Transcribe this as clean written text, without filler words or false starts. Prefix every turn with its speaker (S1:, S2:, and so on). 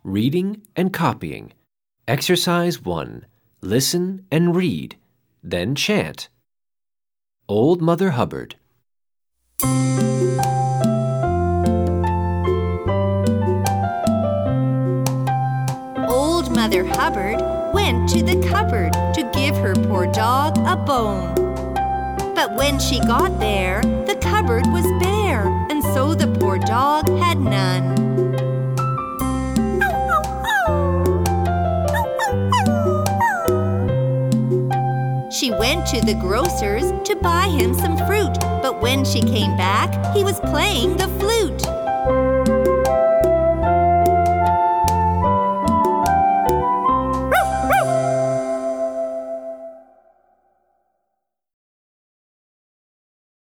S1: Reading and copying. Exercise 1. Listen and read. Then chant. Old Mother Hubbard.
S2: Old Mother Hubbard went to the cupboard to give her poor dog a bone. But when she got there, the cupboard was bare, and so the poor dog had none. She went to the grocer's to buy him some fruit, but when she came back, he was playing the flute.